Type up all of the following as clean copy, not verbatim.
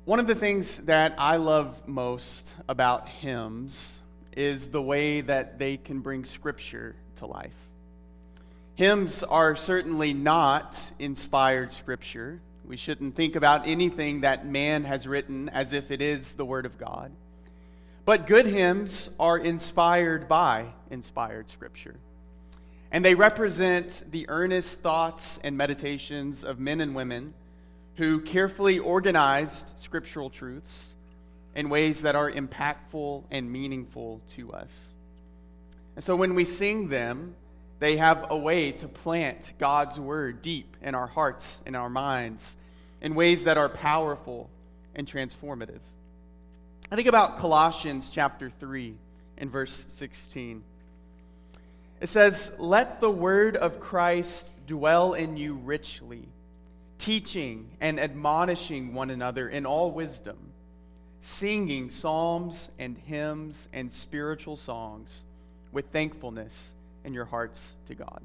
One of the things that I love most about hymns is the way that they can bring Scripture to life. Hymns are certainly not inspired Scripture. We shouldn't think about anything that man has written as if it is the Word of God. But good hymns are inspired by inspired Scripture. And they represent the earnest thoughts and meditations of men and women who carefully organized scriptural truths in ways that are impactful and meaningful to us. And so when we sing them, they have a way to plant God's word deep in our hearts and our minds in ways that are powerful and transformative. I think about Colossians chapter 3 and verse 16. It says, "Let the word of Christ dwell in you richly, teaching and admonishing one another in all wisdom, singing psalms and hymns and spiritual songs with thankfulness in your hearts to God."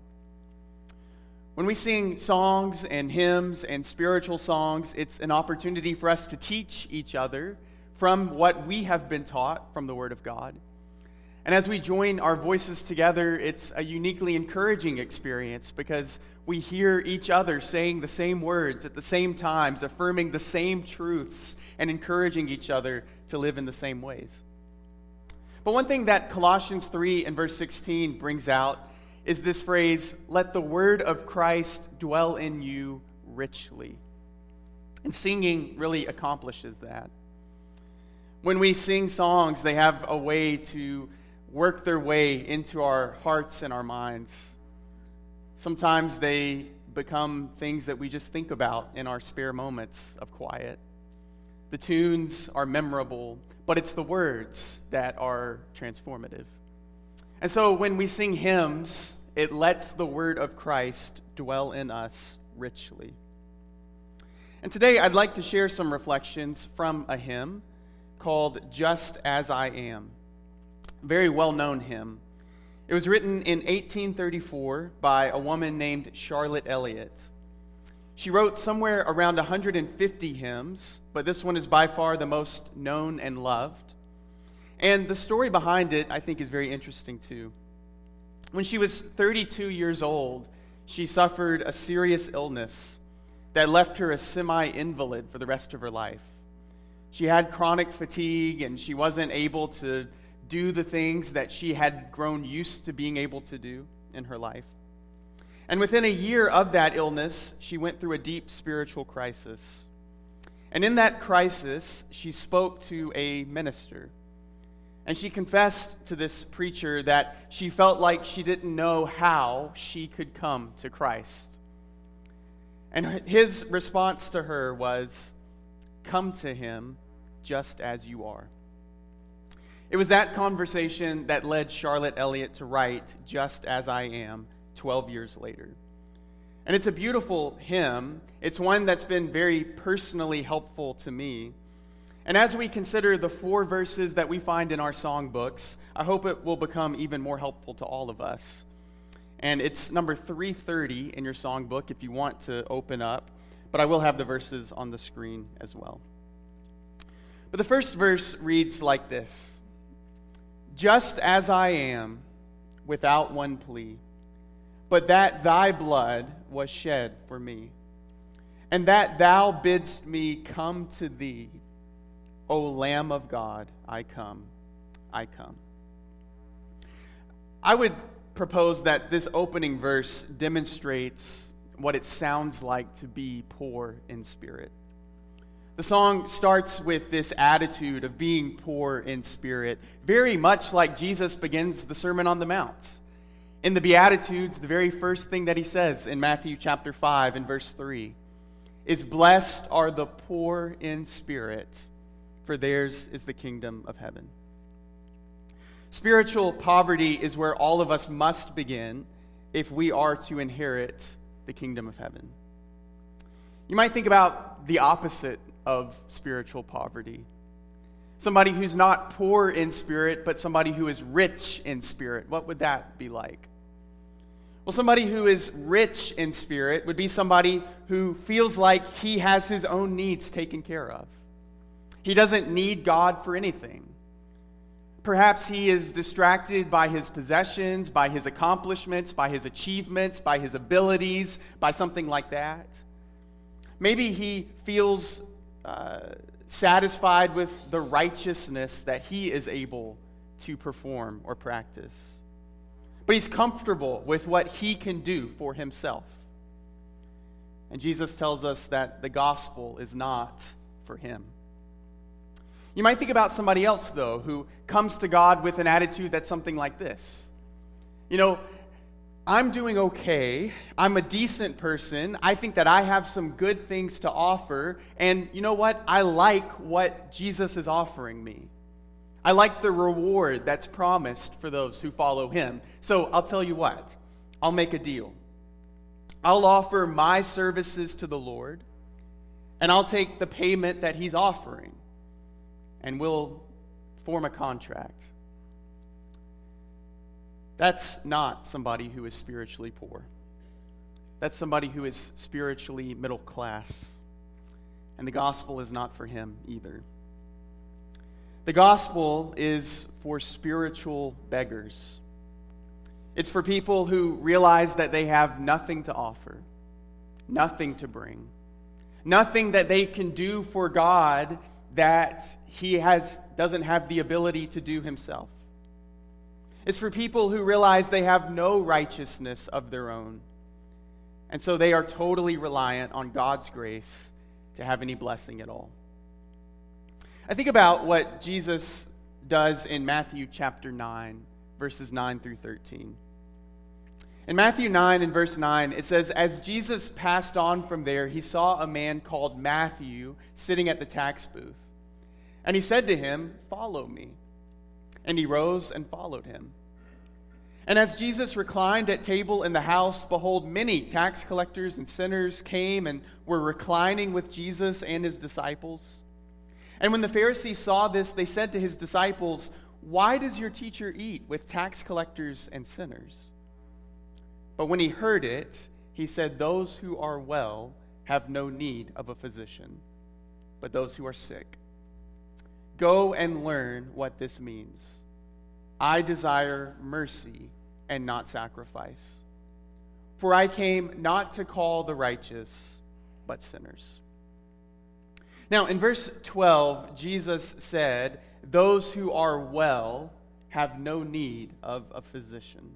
When we sing songs and hymns and spiritual songs, it's an opportunity for us to teach each other from what we have been taught from the Word of God. And as we join our voices together, it's a uniquely encouraging experience because we hear each other saying the same words at the same times, affirming the same truths and encouraging each other to live in the same ways. But one thing that Colossians 3 and verse 16 brings out is this phrase, "Let the word of Christ dwell in you richly." And singing really accomplishes that. When we sing songs, they have a way to work their way into our hearts and our minds. Sometimes they become things that we just think about in our spare moments of quiet. The tunes are memorable, but it's the words that are transformative. And so when we sing hymns, it lets the word of Christ dwell in us richly. And today I'd like to share some reflections from a hymn called "Just As I Am." Very well-known hymn. It was written in 1834 by a woman named Charlotte Elliott. She wrote somewhere around 150 hymns, but this one is by far the most known and loved. And the story behind it, I think, is very interesting too. When she was 32 years old, she suffered a serious illness that left her a semi-invalid for the rest of her life. She had chronic fatigue, and she wasn't able to do the things that she had grown used to being able to do in her life. And within a year of that illness, she went through a deep spiritual crisis. And in that crisis, she spoke to a minister. And she confessed to this preacher that she felt like she didn't know how she could come to Christ. And his response to her was, "Come to him just as you are." It was that conversation that led Charlotte Elliott to write "Just As I Am" 12 years later. And it's a beautiful hymn. It's one that's been very personally helpful to me. And as we consider the 4 verses that we find in our songbooks, I hope it will become even more helpful to all of us. And it's number 330 in your songbook if you want to open up, but I will have the verses on the screen as well. But the first verse reads like this: "Just as I am, without one plea, but that thy blood was shed for me, and that thou bidst me come to thee, O Lamb of God, I come, I come." I would propose that this opening verse demonstrates what it sounds like to be poor in spirit. The song starts with this attitude of being poor in spirit, very much like Jesus begins the Sermon on the Mount. In the Beatitudes, the very first thing that he says in Matthew chapter 5 and verse 3 is, "Blessed are the poor in spirit, for theirs is the kingdom of heaven." Spiritual poverty is where all of us must begin if we are to inherit the kingdom of heaven. You might think about the opposite of spiritual poverty. Somebody who's not poor in spirit, but somebody who is rich in spirit. What would that be like? Well, somebody who is rich in spirit would be somebody who feels like he has his own needs taken care of. He doesn't need God for anything. Perhaps he is distracted by his possessions, by his accomplishments, by his achievements, by his abilities, by something like that. Maybe he feels satisfied with the righteousness that he is able to perform or practice. But he's comfortable with what he can do for himself. And Jesus tells us that the gospel is not for him. You might think about somebody else, though, who comes to God with an attitude that's something like this. I'm doing okay. I'm a decent person. I think that I have some good things to offer. And you know what? I like what Jesus is offering me. I like the reward that's promised for those who follow him. So I'll tell you what. I'll make a deal. I'll offer my services to the Lord, and I'll take the payment that he's offering, and we'll form a contract. That's not somebody who is spiritually poor. That's somebody who is spiritually middle class. And the gospel is not for him either. The gospel is for spiritual beggars. It's for people who realize that they have nothing to offer, nothing to bring, nothing that they can do for God that he doesn't have the ability to do himself. It's for people who realize they have no righteousness of their own, and so they are totally reliant on God's grace to have any blessing at all. I think about what Jesus does in Matthew chapter 9, verses 9 through 13. In Matthew 9 and verse 9, it says, "As Jesus passed on from there, he saw a man called Matthew sitting at the tax booth. And he said to him, 'Follow me.' And he rose and followed him. And as Jesus reclined at table in the house, behold, many tax collectors and sinners came and were reclining with Jesus and his disciples. And when the Pharisees saw this, they said to his disciples, 'Why does your teacher eat with tax collectors and sinners?' But when he heard it, he said, 'Those who are well have no need of a physician, but those who are sick. Go and learn what this means. I desire mercy and not sacrifice. For I came not to call the righteous, but sinners.'" Now, in verse 12, Jesus said, "Those who are well have no need of a physician."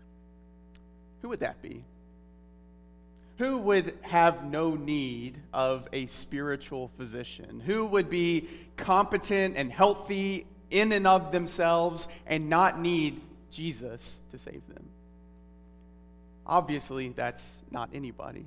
Who would that be? Who would have no need of a spiritual physician? Who would be competent and healthy in and of themselves and not need Jesus to save them? Obviously, that's not anybody.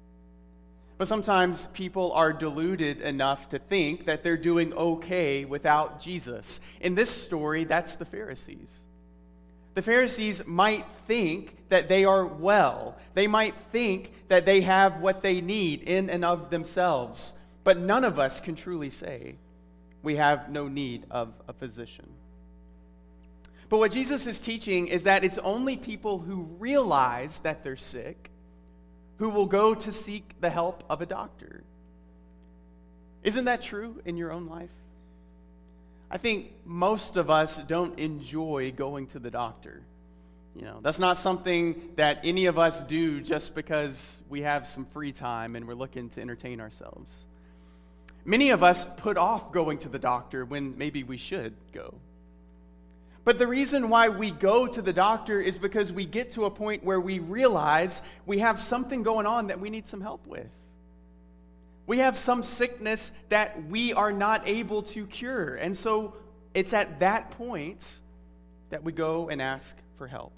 But sometimes people are deluded enough to think that they're doing okay without Jesus. In this story, that's the Pharisees. The Pharisees might think that they are well. They might think that they have what they need in and of themselves. But none of us can truly say we have no need of a physician. But what Jesus is teaching is that it's only people who realize that they're sick who will go to seek the help of a doctor. Isn't that true in your own life? I think most of us don't enjoy going to the doctor. That's not something that any of us do just because we have some free time and we're looking to entertain ourselves. Many of us put off going to the doctor when maybe we should go. But the reason why we go to the doctor is because we get to a point where we realize we have something going on that we need some help with. We have some sickness that we are not able to cure. And so it's at that point that we go and ask for help.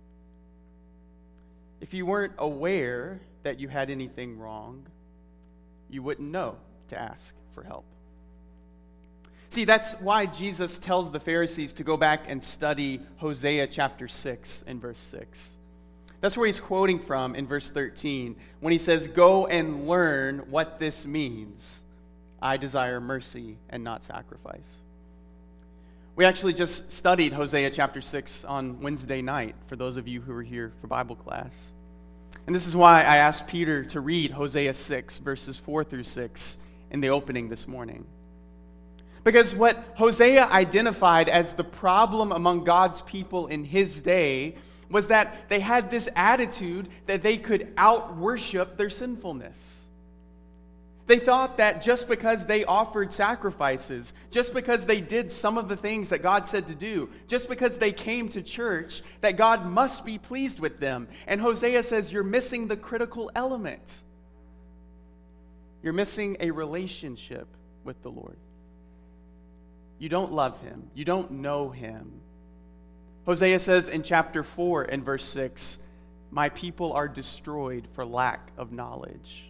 If you weren't aware that you had anything wrong, you wouldn't know to ask for help. See, that's why Jesus tells the Pharisees to go back and study Hosea chapter 6 and verse 6. That's where he's quoting from in verse 13 when he says, "Go and learn what this means. I desire mercy and not sacrifice." We actually just studied Hosea chapter 6 on Wednesday night, for those of you who were here for Bible class. And this is why I asked Peter to read Hosea 6, verses 4 through 6 in the opening this morning. Because what Hosea identified as the problem among God's people in his day was that they had this attitude that they could out-worship their sinfulness. They thought that just because they offered sacrifices, just because they did some of the things that God said to do, just because they came to church, that God must be pleased with them. And Hosea says, you're missing the critical element. You're missing a relationship with the Lord. You don't love him. You don't know him. Hosea says in chapter 4 and verse 6, my people are destroyed for lack of knowledge.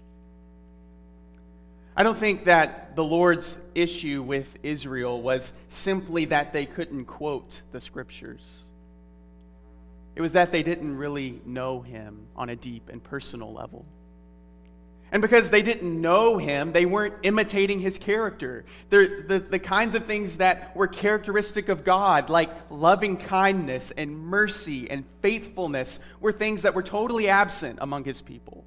I don't think that the Lord's issue with Israel was simply that they couldn't quote the scriptures. It was that they didn't really know him on a deep and personal level. And because they didn't know him, they weren't imitating his character. The kinds of things that were characteristic of God, like loving kindness and mercy and faithfulness, were things that were totally absent among his people.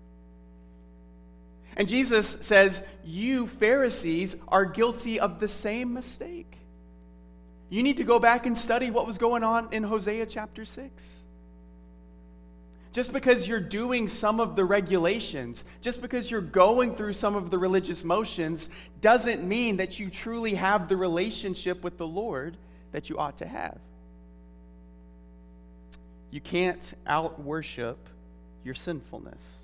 And Jesus says, you Pharisees are guilty of the same mistake. You need to go back and study what was going on in Hosea chapter 6. Just because you're doing some of the regulations, just because you're going through some of the religious motions, doesn't mean that you truly have the relationship with the Lord that you ought to have. You can't out-worship your sinfulness.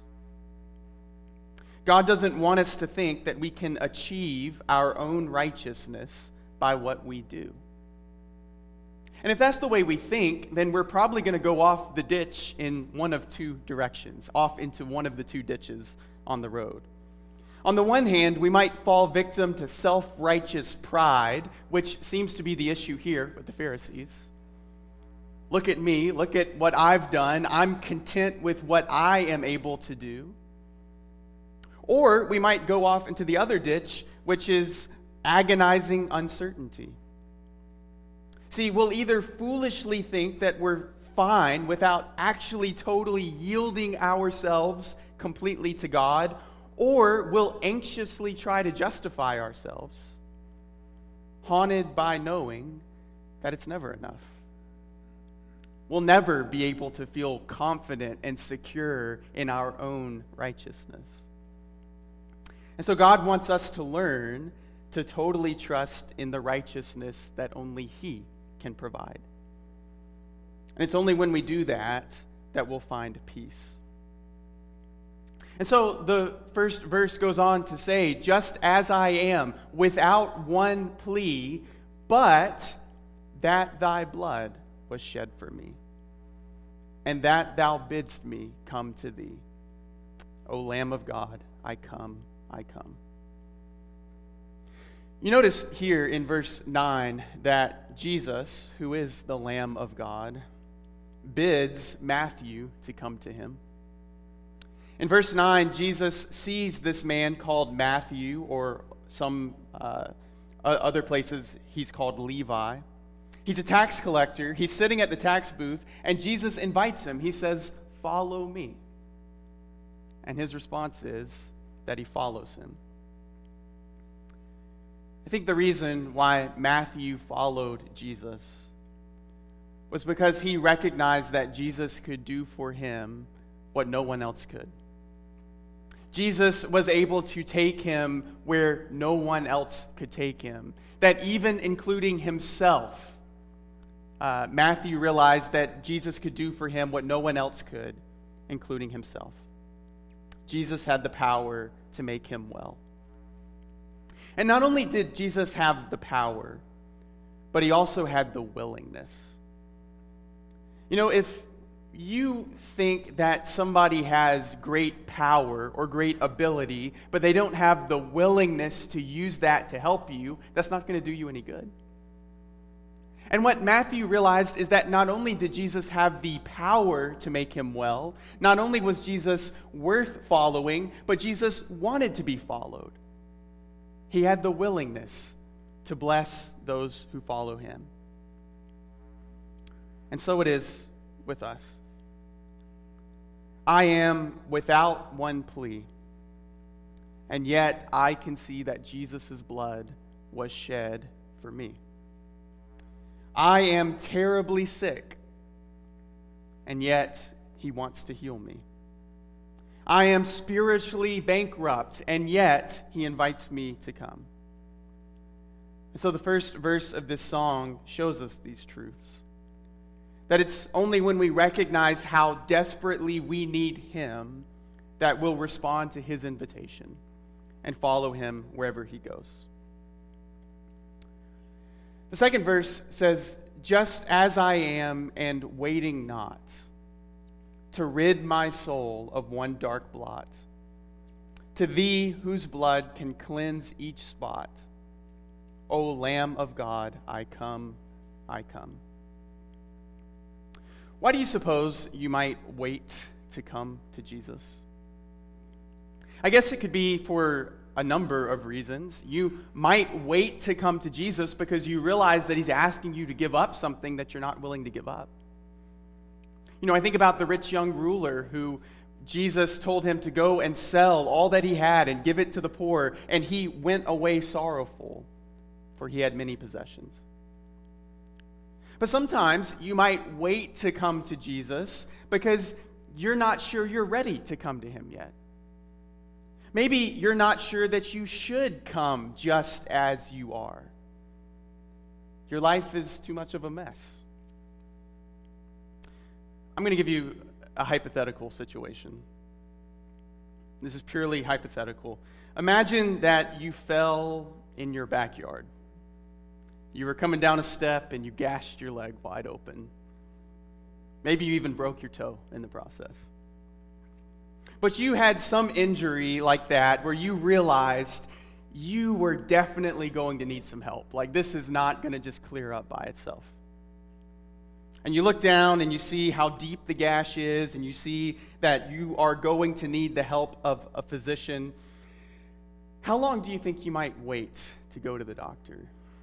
God doesn't want us to think that we can achieve our own righteousness by what we do. And if that's the way we think, then we're probably going to go off the ditch in one of two directions, off into one of the two ditches on the road. On the one hand, we might fall victim to self-righteous pride, which seems to be the issue here with the Pharisees. Look at me, look at what I've done. I'm content with what I am able to do. Or we might go off into the other ditch, which is agonizing uncertainty. See, we'll either foolishly think that we're fine without actually totally yielding ourselves completely to God, or we'll anxiously try to justify ourselves, haunted by knowing that it's never enough. We'll never be able to feel confident and secure in our own righteousness. And so God wants us to learn to totally trust in the righteousness that only He can provide. And it's only when we do that that we'll find peace. And so the first verse goes on to say, just as I am, without one plea, but that thy blood was shed for me, and that thou bidst me come to thee. O Lamb of God, I come, I come. You notice here in verse 9 that Jesus, who is the Lamb of God, bids Matthew to come to him. In verse 9, Jesus sees this man called Matthew, or some other places he's called Levi. He's a tax collector. He's sitting at the tax booth, and Jesus invites him. He says, "Follow me." And his response is that he follows him. I think the reason why Matthew followed Jesus was because he recognized that Jesus could do for him what no one else could. Jesus was able to take him where no one else could take him. That even including himself, Matthew realized that Jesus could do for him what no one else could, including himself. Jesus had the power to make him well. And not only did Jesus have the power, but he also had the willingness. You know, if you think that somebody has great power or great ability, but they don't have the willingness to use that to help you, that's not going to do you any good. And what Matthew realized is that not only did Jesus have the power to make him well, not only was Jesus worth following, but Jesus wanted to be followed. He had the willingness to bless those who follow him. And so it is with us. I am without one plea, and yet I can see that Jesus' blood was shed for me. I am terribly sick, and yet he wants to heal me. I am spiritually bankrupt, and yet he invites me to come. And so the first verse of this song shows us these truths. That it's only when we recognize how desperately we need him that we'll respond to his invitation and follow him wherever he goes. The second verse says, "Just as I am and waiting not, to rid my soul of one dark blot, to thee whose blood can cleanse each spot, O Lamb of God, I come, I come." Why do you suppose you might wait to come to Jesus? I guess it could be for a number of reasons. You might wait to come to Jesus because you realize that he's asking you to give up something that you're not willing to give up. You know, I think about the rich young ruler who Jesus told him to go and sell all that he had and give it to the poor, and he went away sorrowful, for he had many possessions. But sometimes you might wait to come to Jesus because you're not sure you're ready to come to him yet. Maybe you're not sure that you should come just as you are. Your life is too much of a mess. I'm going to give you a hypothetical situation. This is purely hypothetical. Imagine that you fell in your backyard. You were coming down a step and you gashed your leg wide open. Maybe you even broke your toe in the process. But you had some injury like that where you realized you were definitely going to need some help. Like, this is not going to just clear up by itself. And you look down and you see how deep the gash is, and you see that you are going to need the help of a physician. How long do you think you might wait to go to the doctor?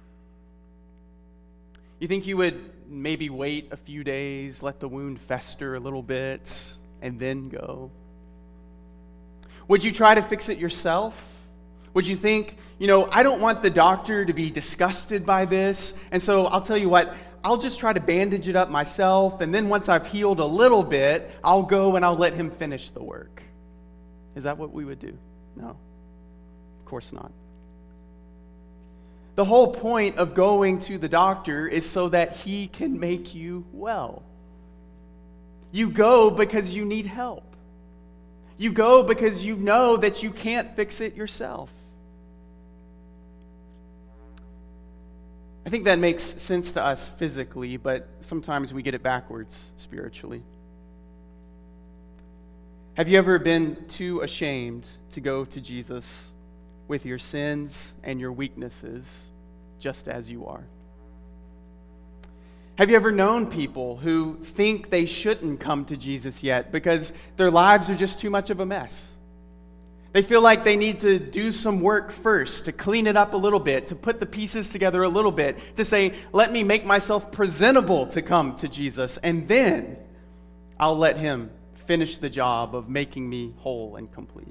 You think you would maybe wait a few days, let the wound fester a little bit, and then go? Would you try to fix it yourself? Would you think, I don't want the doctor to be disgusted by this, and so I'll tell you what, I'll just try to bandage it up myself, and then once I've healed a little bit, I'll go and I'll let him finish the work. Is that what we would do? No, of course not. The whole point of going to the doctor is so that he can make you well. You go because you need help. You go because you know that you can't fix it yourself. I think that makes sense to us physically, but sometimes we get it backwards spiritually. Have you ever been too ashamed to go to Jesus with your sins and your weaknesses, just as you are? Have you ever known people who think they shouldn't come to Jesus yet because their lives are just too much of a mess? They feel like they need to do some work first, to clean it up a little bit, to put the pieces together a little bit, to say, let me make myself presentable to come to Jesus, and then I'll let him finish the job of making me whole and complete.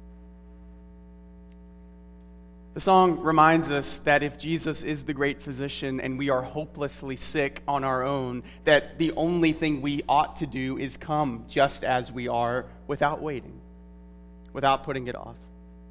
The song reminds us that if Jesus is the great physician and we are hopelessly sick on our own, that the only thing we ought to do is come just as we are without waiting, without putting it off.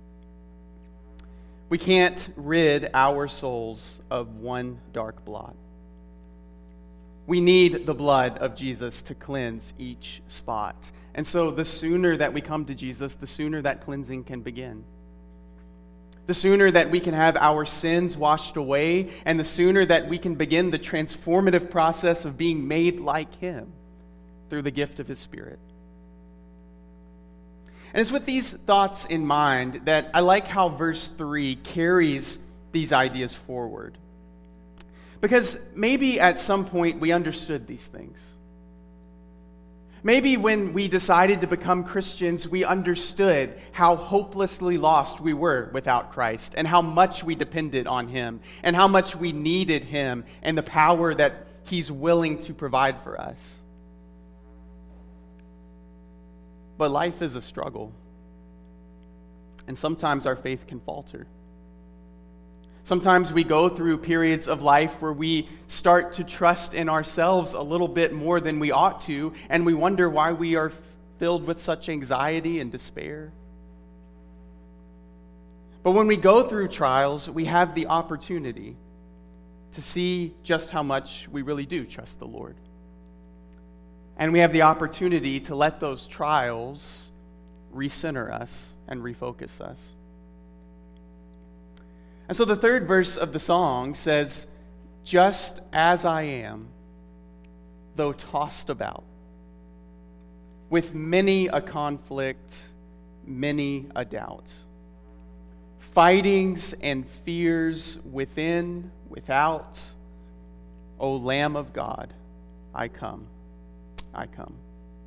We can't rid our souls of one dark blot. We need the blood of Jesus to cleanse each spot. And so the sooner that we come to Jesus, the sooner that cleansing can begin. The sooner that we can have our sins washed away, and the sooner that we can begin the transformative process of being made like him through the gift of his Spirit. And it's with these thoughts in mind that I like how verse 3 carries these ideas forward. Because maybe at some point we understood these things. Maybe when we decided to become Christians, we understood how hopelessly lost we were without Christ, and how much we depended on him, and how much we needed him, and the power that he's willing to provide for us. But life is a struggle, and sometimes our faith can falter. Sometimes we go through periods of life where we start to trust in ourselves a little bit more than we ought to, and we wonder why we are filled with such anxiety and despair. But when we go through trials, we have the opportunity to see just how much we really do trust the Lord. And we have the opportunity to let those trials recenter us and refocus us. And so the third verse of the song says, "Just as I am, though tossed about, with many a conflict, many a doubt, fightings and fears within, without, O Lamb of God, I come, I come."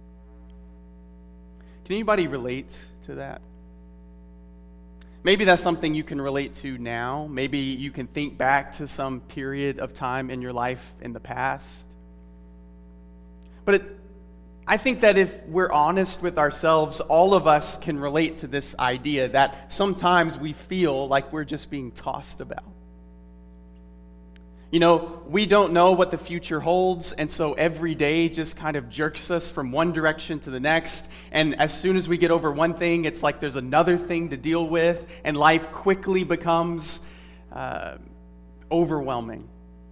Can anybody relate to that? Maybe that's something you can relate to now. Maybe you can think back to some period of time in your life in the past. But I think that if we're honest with ourselves, all of us can relate to this idea that sometimes we feel like we're just being tossed about. You know, we don't know what the future holds, and so every day just kind of jerks us from one direction to the next. And as soon as we get over one thing, it's like there's another thing to deal with, and life quickly becomes overwhelming.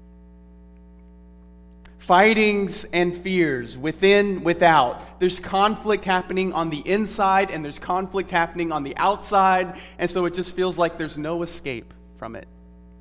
Fightings and fears, within, without. There's conflict happening on the inside, and there's conflict happening on the outside, and so it just feels like there's no escape from it.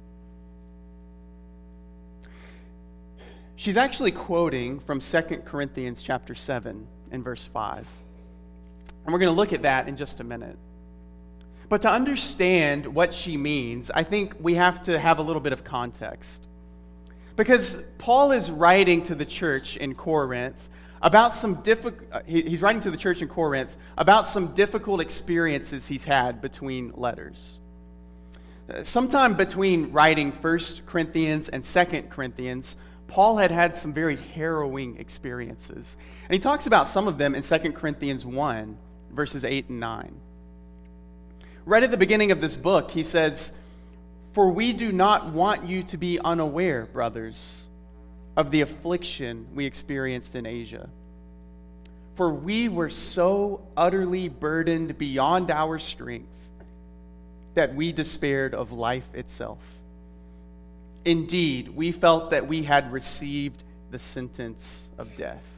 She's actually quoting from 2 Corinthians chapter 7 and verse 5. And we're going to look at that in just a minute. But to understand what she means, I think we have to have a little bit of context. Because Paul is writing to the church in Corinth about some he's writing to the church in Corinth about some difficult experiences he's had between letters. Sometime between writing 1 Corinthians and 2 Corinthians, Paul had some very harrowing experiences. And he talks about some of them in 2 Corinthians 1, verses 8 and 9. Right at the beginning of this book, he says, "For we do not want you to be unaware, brothers, of the affliction we experienced in Asia. For we were so utterly burdened beyond our strength that we despaired of life itself. Indeed, we felt that we had received the sentence of death."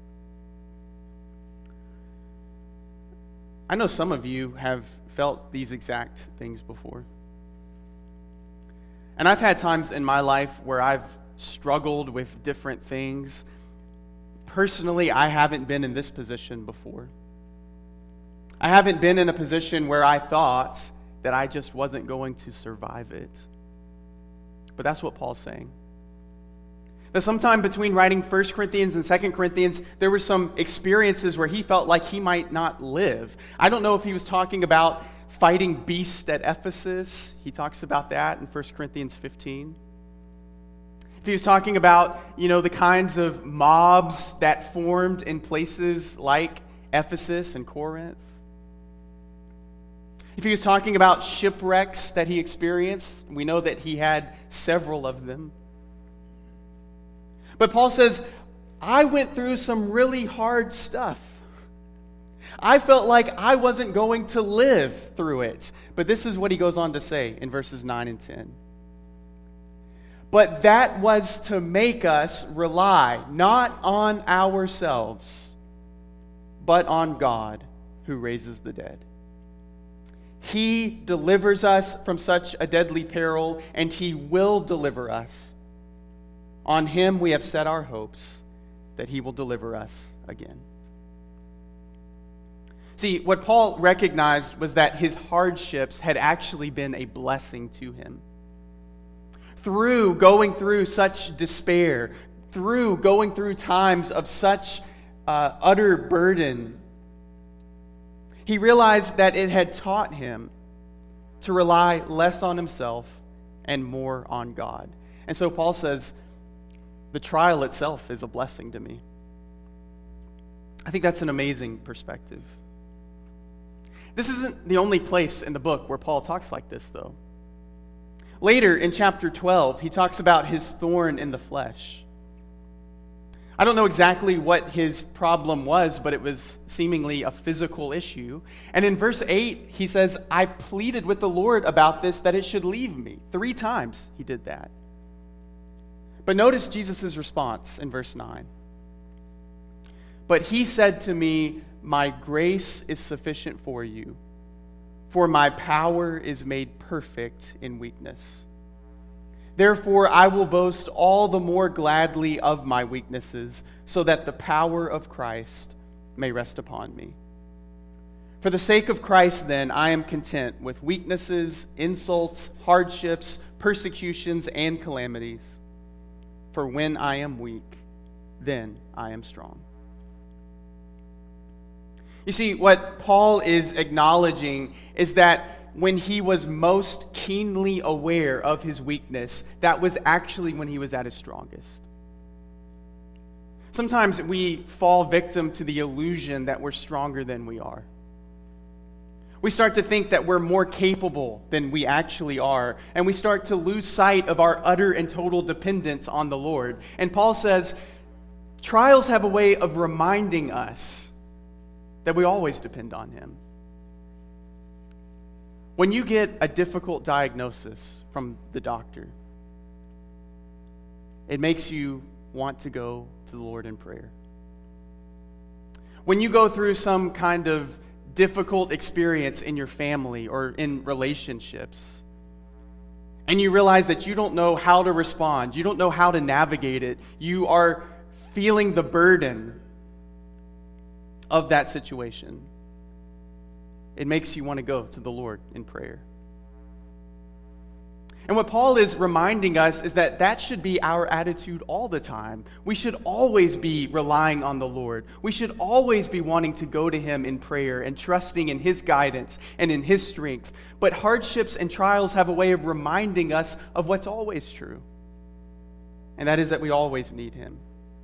I know some of you have felt these exact things before. And I've had times in my life where I've struggled with different things. Personally, I haven't been in this position before. I haven't been in a position where I thought that I just wasn't going to survive it. But that's what Paul's saying. That sometime between writing 1 Corinthians and 2 Corinthians, there were some experiences where he felt like he might not live. I don't know if he was talking about fighting beasts at Ephesus. He talks about that in 1 Corinthians 15. If he was talking about, the kinds of mobs that formed in places like Ephesus and Corinth. If he was talking about shipwrecks that he experienced, we know that he had several of them. But Paul says, I went through some really hard stuff. I felt like I wasn't going to live through it. But this is what he goes on to say in verses 9 and 10. But that was to make us rely not on ourselves, but on God who raises the dead. He delivers us from such a deadly peril, and he will deliver us. On him we have set our hopes that he will deliver us again. See, what Paul recognized was that his hardships had actually been a blessing to him. Through going through such despair, through going through times of such utter burden, he realized that it had taught him to rely less on himself and more on God. And so Paul says, the trial itself is a blessing to me. I think that's an amazing perspective. This isn't the only place in the book where Paul talks like this, though. Later in chapter 12, he talks about his thorn in the flesh. I don't know exactly what his problem was, but it was seemingly a physical issue. And in verse 8, he says, I pleaded with the Lord about this, that it should leave me. 3 times he did that. But notice Jesus' response in verse 9. But he said to me, my grace is sufficient for you, for my power is made perfect in weakness. Therefore, I will boast all the more gladly of my weaknesses, so that the power of Christ may rest upon me. For the sake of Christ, then, I am content with weaknesses, insults, hardships, persecutions, and calamities. For when I am weak, then I am strong. You see, what Paul is acknowledging is that when he was most keenly aware of his weakness, that was actually when he was at his strongest. Sometimes we fall victim to the illusion that we're stronger than we are. We start to think that we're more capable than we actually are, and we start to lose sight of our utter and total dependence on the Lord. And Paul says, trials have a way of reminding us that we always depend on Him. When you get a difficult diagnosis from the doctor, it makes you want to go to the Lord in prayer. When you go through some kind of difficult experience in your family or in relationships, and you realize that you don't know how to respond, you don't know how to navigate it, you are feeling the burden of that situation, it makes you want to go to the Lord in prayer. And what Paul is reminding us is that that should be our attitude all the time. We should always be relying on the Lord. We should always be wanting to go to Him in prayer and trusting in His guidance and in His strength. But hardships and trials have a way of reminding us of what's always true. And that is that we always need Him.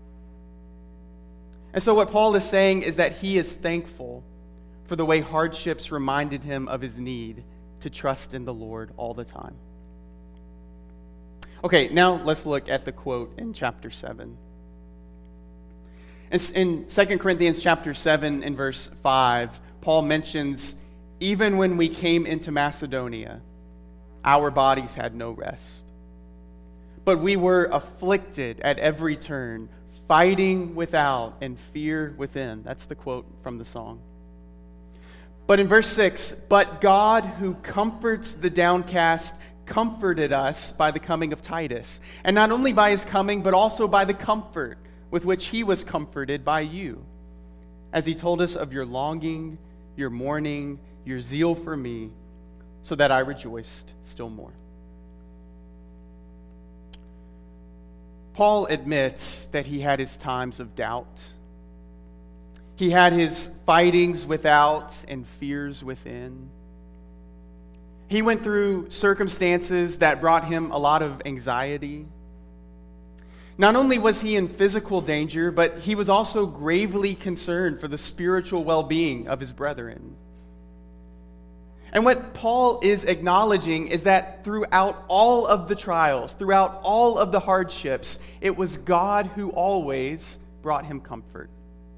And so what Paul is saying is that he is thankful for the way hardships reminded him of his need to trust in the Lord all the time. Okay, now let's look at the quote in chapter 7. In 2 Corinthians chapter 7 and verse 5, Paul mentions, even when we came into Macedonia, our bodies had no rest. But we were afflicted at every turn, fighting without and fear within. That's the quote from the song. But in verse 6, but God who comforts the downcast comforted us by the coming of Titus. And not only by his coming, but also by the comfort with which he was comforted by you, as he told us of your longing, your mourning, your zeal for me, so that I rejoiced still more. Paul admits that he had his times of doubt. He had his fightings without and fears within. He went through circumstances that brought him a lot of anxiety. Not only was he in physical danger, but he was also gravely concerned for the spiritual well-being of his brethren. And what Paul is acknowledging is that throughout all of the trials, throughout all of the hardships, it was God who always brought him comfort.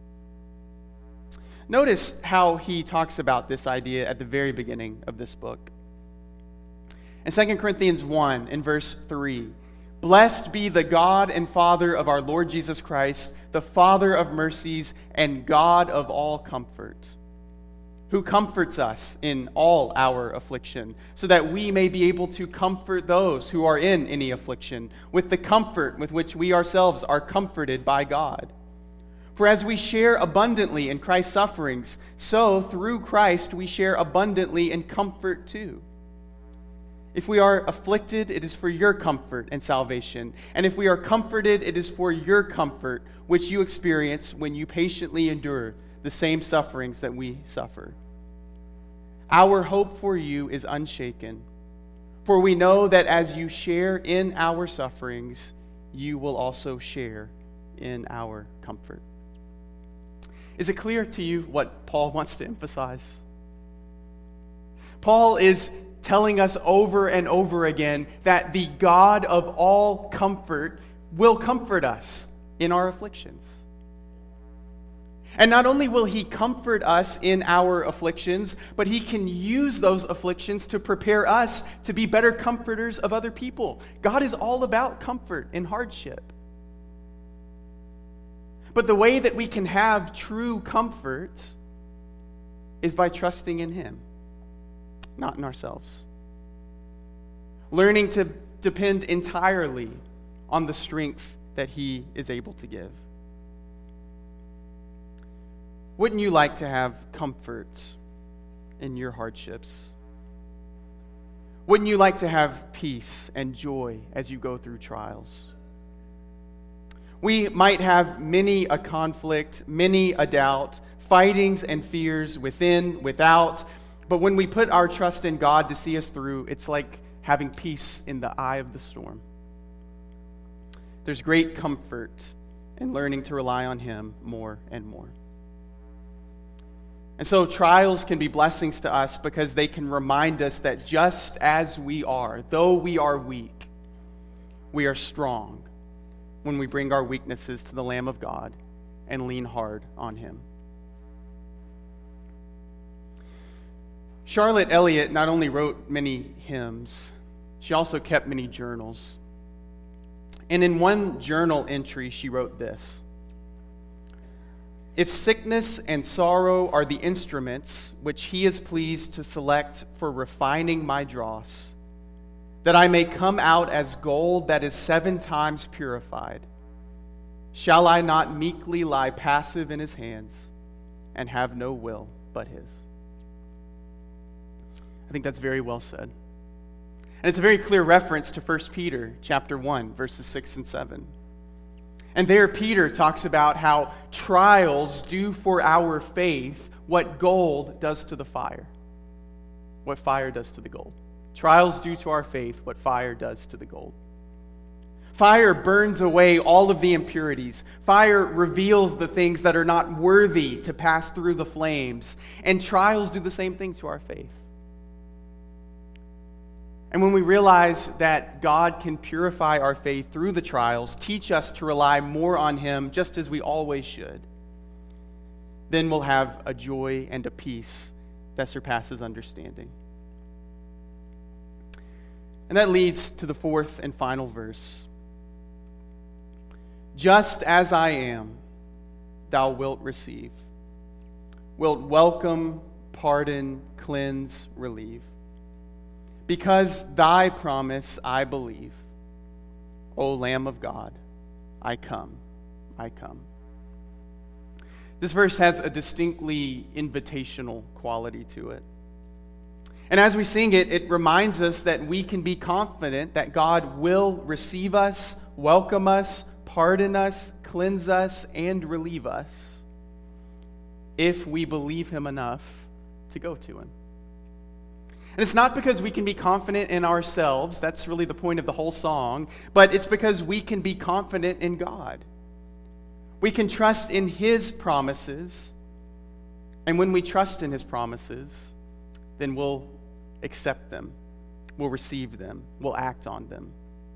Notice how he talks about this idea at the very beginning of this book. In 2 Corinthians 1, in verse 3, blessed be the God and Father of our Lord Jesus Christ, the Father of mercies and God of all comfort, who comforts us in all our affliction, so that we may be able to comfort those who are in any affliction with the comfort with which we ourselves are comforted by God. For as we share abundantly in Christ's sufferings, so through Christ we share abundantly in comfort too. If we are afflicted, it is for your comfort and salvation. And if we are comforted, it is for your comfort, which you experience when you patiently endure the same sufferings that we suffer. Our hope for you is unshaken, for we know that as you share in our sufferings, you will also share in our comfort. Is it clear to you what Paul wants to emphasize? Paul is telling us over and over again that the God of all comfort will comfort us in our afflictions. And not only will he comfort us in our afflictions, but he can use those afflictions to prepare us to be better comforters of other people. God is all about comfort in hardship. But the way that we can have true comfort is by trusting in him, not in ourselves. Learning to depend entirely on the strength that he is able to give. Wouldn't you like to have comfort in your hardships? Wouldn't you like to have peace and joy as you go through trials? We might have many a conflict, many a doubt, fightings and fears within, without, but when we put our trust in God to see us through, it's like having peace in the eye of the storm. There's great comfort in learning to rely on him more and more. And so trials can be blessings to us because they can remind us that just as we are, though we are weak, we are strong when we bring our weaknesses to the Lamb of God and lean hard on him. Charlotte Elliott not only wrote many hymns, she also kept many journals. And in one journal entry, she wrote this: "If sickness and sorrow are the instruments which he is pleased to select for refining my dross, that I may come out as gold that is 7 times purified, shall I not meekly lie passive in his hands and have no will but his?" I think that's very well said. And it's a very clear reference to 1 Peter chapter 1, verses 6 and 7. And there Peter talks about how trials do for our faith what gold does to the fire. What fire does to the gold. Trials do to our faith what fire does to the gold. Fire burns away all of the impurities. Fire reveals the things that are not worthy to pass through the flames. And trials do the same thing to our faith. And when we realize that God can purify our faith through the trials, teach us to rely more on him just as we always should, then we'll have a joy and a peace that surpasses understanding. And that leads to the 4th and final verse. "Just as I am, thou wilt receive, wilt welcome, pardon, cleanse, relieve. Because thy promise I believe, O Lamb of God, I come, I come." This verse has a distinctly invitational quality to it. And as we sing it, it reminds us that we can be confident that God will receive us, welcome us, pardon us, cleanse us, and relieve us if we believe him enough to go to him. And it's not because we can be confident in ourselves, that's really the point of the whole song, but it's because we can be confident in God. We can trust in his promises, and when we trust in his promises, then we'll accept them, we'll receive them, we'll act on them.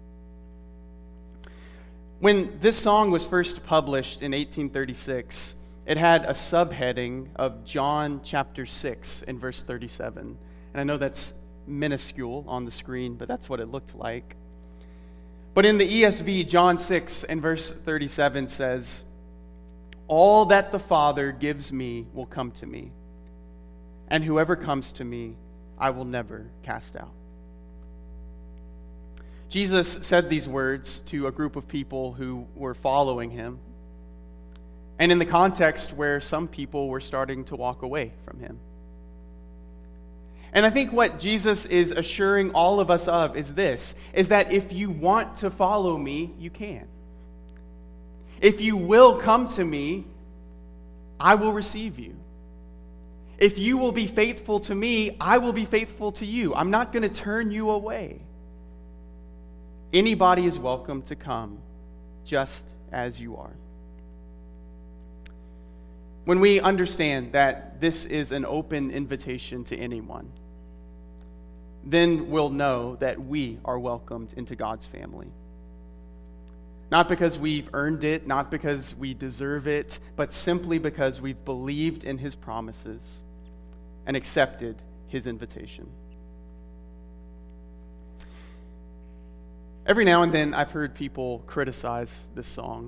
When this song was first published in 1836, it had a subheading of John chapter 6 and verse 37. And I know that's minuscule on the screen, but that's what it looked like. But in the ESV, John 6 and verse 37 says, "All that the Father gives me will come to me, and whoever comes to me, I will never cast out." Jesus said these words to a group of people who were following him, and in the context where some people were starting to walk away from him. And I think what Jesus is assuring all of us of is this, is that if you want to follow me, you can. If you will come to me, I will receive you. If you will be faithful to me, I will be faithful to you. I'm not going to turn you away. Anybody is welcome to come just as you are. When we understand that this is an open invitation to anyone, then we'll know that we are welcomed into God's family. Not because we've earned it, not because we deserve it, but simply because we've believed in his promises and accepted his invitation. Every now and then I've heard people criticize this song.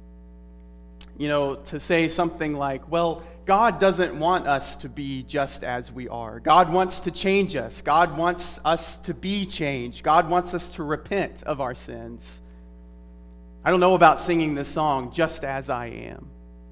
To say something like, well, God doesn't want us to be just as we are. God wants to change us. God wants us to be changed. God wants us to repent of our sins. I don't know about singing this song, Just As I Am.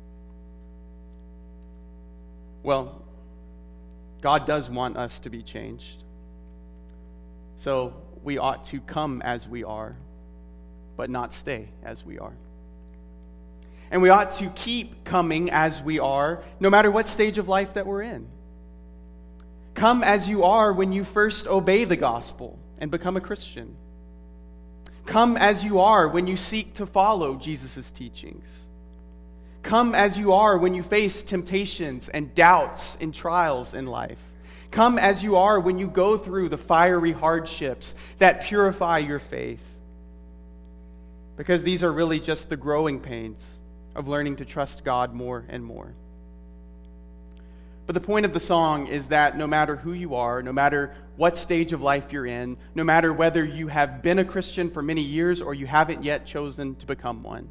Well, God does want us to be changed. So we ought to come as we are, but not stay as we are. And we ought to keep coming as we are, no matter what stage of life that we're in. Come as you are when you first obey the gospel and become a Christian. Come as you are when you seek to follow Jesus' teachings. Come as you are when you face temptations and doubts and trials in life. Come as you are when you go through the fiery hardships that purify your faith. Because these are really just the growing pains of learning to trust God more and more. But the point of the song is that no matter who you are, no matter what stage of life you're in, no matter whether you have been a Christian for many years or you haven't yet chosen to become one,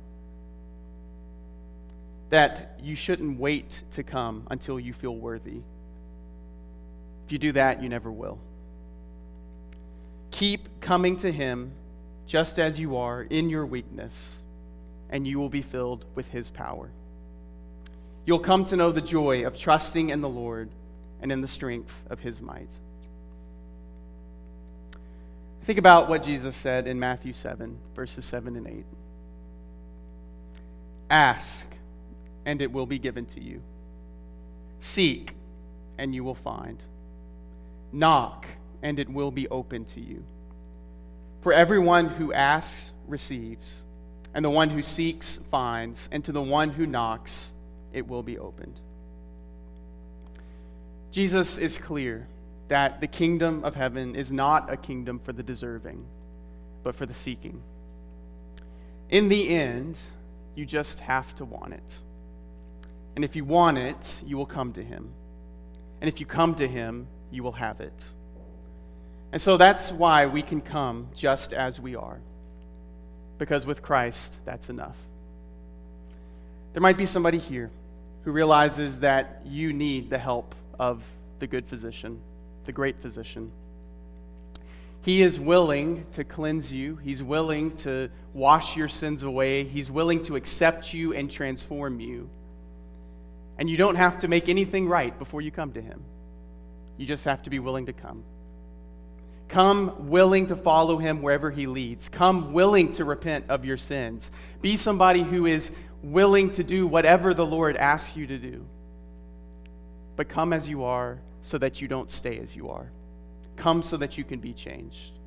that you shouldn't wait to come until you feel worthy. If you do that, you never will. Keep coming to him just as you are in your weakness, and you will be filled with his power. You'll come to know the joy of trusting in the Lord and in the strength of his might. Think about what Jesus said in Matthew 7, verses 7 and 8. Ask, and it will be given to you. Seek, and you will find. Knock, and it will be opened to you. For everyone who asks receives, and the one who seeks finds, and to the one who knocks it will be opened. Jesus is clear that the kingdom of heaven is not a kingdom for the deserving, but for the seeking. In the end, you just have to want it. And if you want it, you will come to him. And if you come to him, you will have it. And so that's why we can come just as we are. Because with Christ, that's enough. There might be somebody here who realizes that you need the help of the good physician, the great physician. He is willing to cleanse you. He's willing to wash your sins away. He's willing to accept you and transform you. And you don't have to make anything right before you come to him. You just have to be willing to come. Come willing to follow him wherever he leads. Come willing to repent of your sins. Be somebody who is willing to do whatever the Lord asks you to do. But come as you are so that you don't stay as you are. Come so that you can be changed.